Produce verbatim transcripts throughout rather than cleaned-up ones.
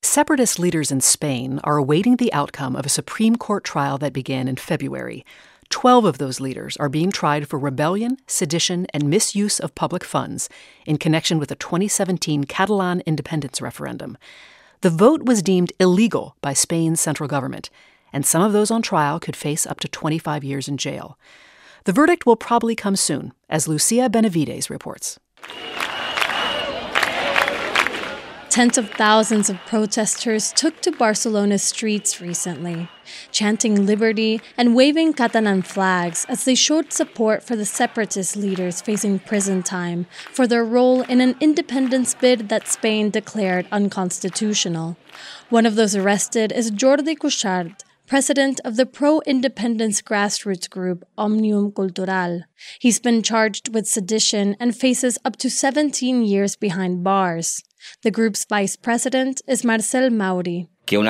Separatist leaders in Spain are awaiting the outcome of a Supreme Court trial that began in February. Twelve of those leaders are being tried for rebellion, sedition, and misuse of public funds in connection with the twenty seventeen Catalan independence referendum. The vote was deemed illegal by Spain's central government, and some of those on trial could face up to twenty-five years in jail. The verdict will probably come soon, as Lucia Benavides reports. Tens of thousands of protesters took to Barcelona's streets recently, chanting liberty and waving Catalan flags as they showed support for the separatist leaders facing prison time for their role in an independence bid that Spain declared unconstitutional. One of those arrested is Jordi Cuixart, president of the pro-independence grassroots group Òmnium Cultural. He's been charged with sedition and faces up to seventeen years behind bars. The group's vice president is Marcel Mauri.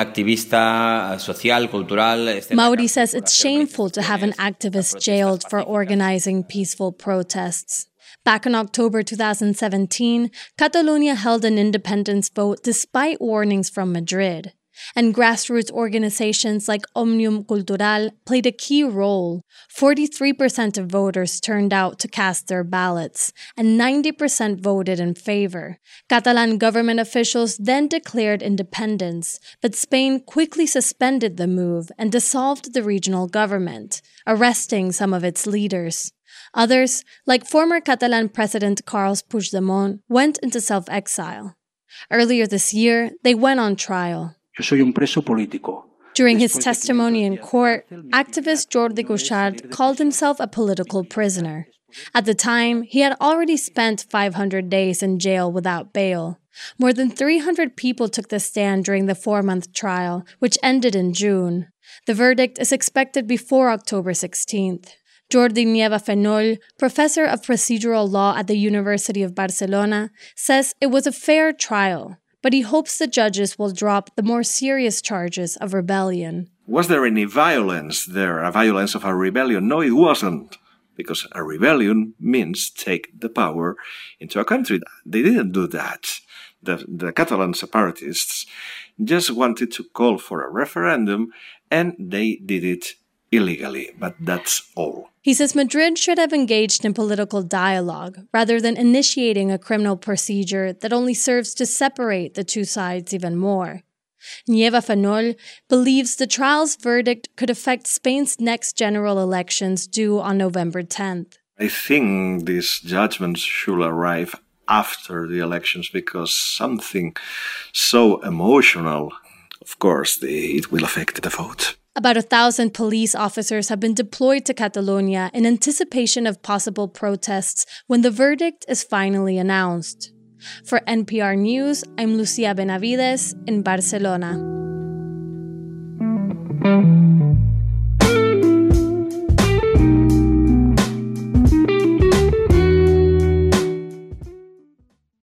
Mauri says it's shameful to have an activist jailed for organizing peaceful protests. Back in October two thousand seventeen, Catalonia held an independence vote despite warnings from Madrid. And grassroots organizations like Òmnium Cultural played a key role. forty-three percent of voters turned out to cast their ballots, and ninety percent voted in favor. Catalan government officials then declared independence, but Spain quickly suspended the move and dissolved the regional government, arresting some of its leaders. Others, like former Catalan President Carles Puigdemont, went into self-exile. Earlier this year, they went on trial. During his testimony in court, activist Jordi Cuixart called himself a political prisoner. At the time, he had already spent five hundred days in jail without bail. More than three hundred people took the stand during the four-month trial, which ended in June. The verdict is expected before October sixteenth. Jordi Nieva Fenoll, professor of procedural law at the University of Barcelona, says it was a fair trial, but he hopes the judges will drop the more serious charges of rebellion. Was there any violence there, a violence of a rebellion? No, it wasn't, because a rebellion means take the power into a country. They didn't do that. The, the Catalan separatists just wanted to call for a referendum, and they did it illegally, but that's all. He says Madrid should have engaged in political dialogue rather than initiating a criminal procedure that only serves to separate the two sides even more. Nieva Fenoll believes the trial's verdict could affect Spain's next general elections due on November tenth. I think these judgments should arrive after the elections because something so emotional, of course, the, it will affect the vote. About a thousand police officers have been deployed to Catalonia in anticipation of possible protests when the verdict is finally announced. For N P R News, I'm Lucia Benavides in Barcelona.